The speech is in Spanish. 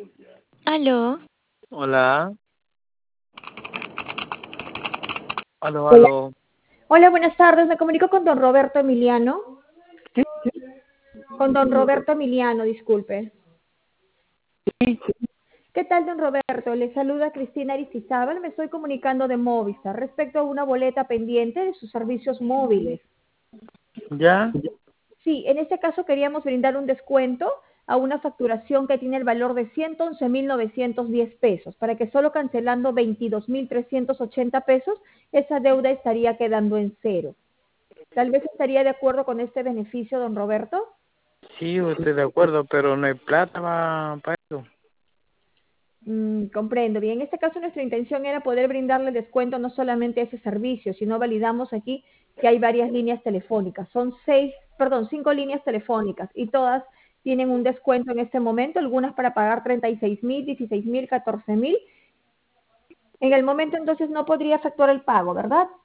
Aló, Hola, aló, Hola. aló. Hola, buenas tardes. Me comunico con don Roberto Emiliano. Con don Roberto Emiliano, disculpe. ¿Qué tal, don Roberto? Le saluda Cristina Aristizábal. Me estoy comunicando de Movistar respecto a una boleta pendiente de sus servicios móviles. ¿Ya? Sí, en este caso queríamos brindar un descuento a una facturación que tiene el valor de 111.910 pesos, para que solo cancelando 22.380 pesos, esa deuda estaría quedando en cero. Tal vez estaría de acuerdo con este beneficio, don Roberto. Sí, yo estoy de acuerdo, pero no hay plata para eso. Comprendo. Bien, en este caso nuestra intención era poder brindarle descuento no solamente a ese servicio, sino validamos aquí que hay varias líneas telefónicas. Son cinco líneas telefónicas y todas tienen un descuento en este momento, algunas para pagar 36.000, 16.000, 14.000. En el momento entonces no podría efectuar el pago, ¿verdad?